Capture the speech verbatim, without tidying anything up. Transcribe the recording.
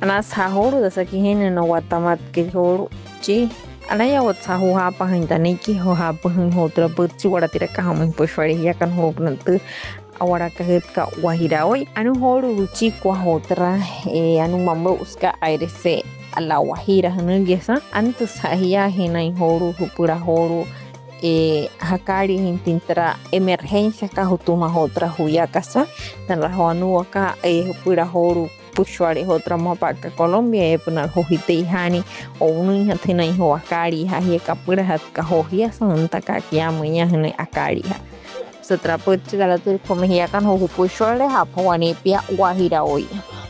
Anasahoru dasakihene no watamat ke horu chi anaya watsahu hapa hintaniki ho hapa hin hotra putsi waratira kahama pushwari yakan hopnantu awara kahitka wahira hoy anu horu chi kwa hotra e anu mambo uska airese a la Guajira hanugesa antes haya hinai horu hupura horu e hakari hintintra emergencia ka hutuma hotra huya casa tan la hoanu aka e hupura horu pushwari hotra mapaka Colombia e punal hojite hani o unu hatina ho akari ha hi kapura hat ka hojia santa ka kiamunya hne akari ha se traput galatur komehia kan ho pushwale ha pawani pia Guajira hoy